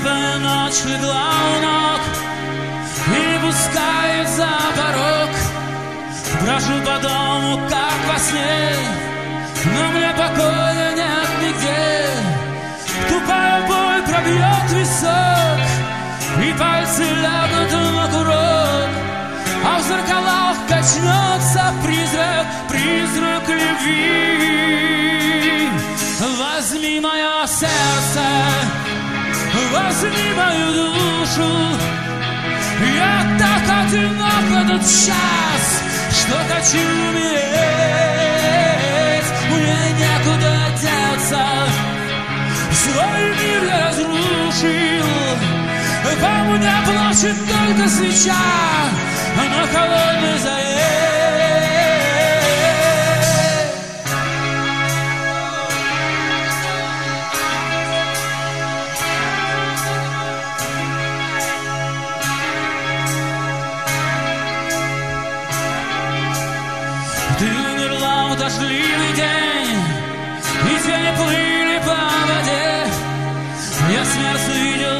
Мертвая ночь легла у ног и не пускает за порог. Брожу по дому, как во сне, но мне покоя нет нигде. Тупая боль пробьет висок, и пальцы лягут на курок, а в зеркалах качнется призрак любви. Возьми мое сердце, возьми мою душу. Я так одинок в этот час, что хочу умереть. Мне некуда деться, свой мир я разрушил. Во мне плачет только свеча на холодной заре. Ты умерла в дождливый день, и тени плыли по воде. Я смерть увидел